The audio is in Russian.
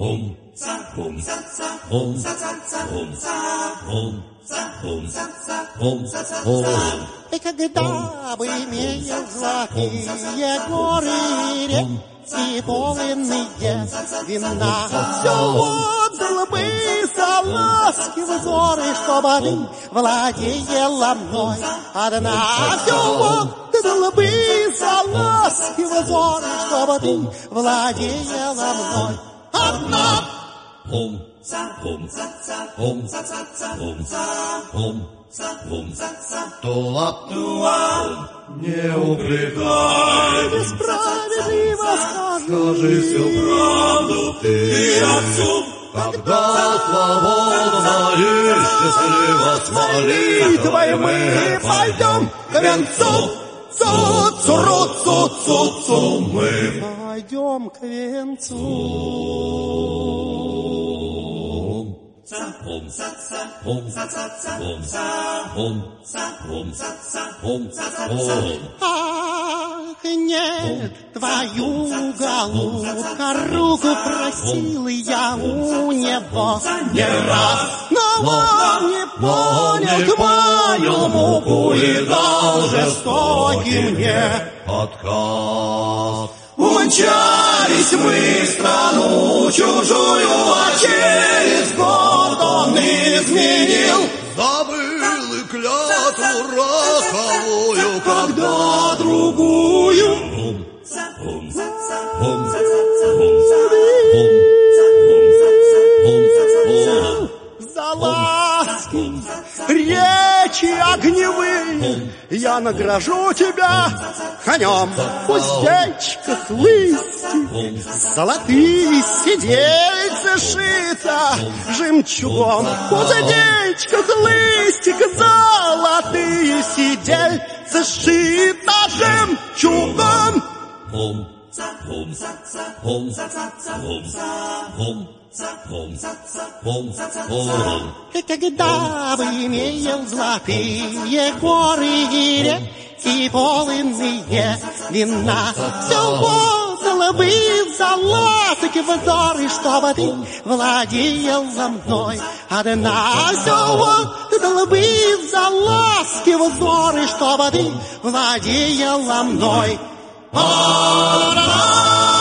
И когда бы имел золотые горы реки полынные вина, все отдал бы за ласки взоры, чтобы ты владела мной. Одна все отдал бы за ласки взоры, чтобы ты владела мной. Одна. Туа, не упрекай, Несправедливо скажи всю правду ты отцу. Когда свободно и счастливо с молитвой мы пойдем к венцу. Цу-цу-цу-цу-цу, мы пойдем к венцу. Ах, нет, твою голубка руку просил я у него не раз, но он не понял мою муку и дал жестокий мне отказ. Умчались мы в страну чужую, а через год он изменил. Забыл и клятву роковую, когда другую за ласки речи огневые я награжу тебя конем в уздечках лысти, золотые сидельцы шито жемчугом, в уздечках лыстик золотые сидельцы шито жемчугом. И когда бы имел золотые горы и реки полынные вина, все отдало бы за ласки взоры, чтобы ты владела мной. Одна все отдало бы за ласки взоры, чтобы ты владела мной.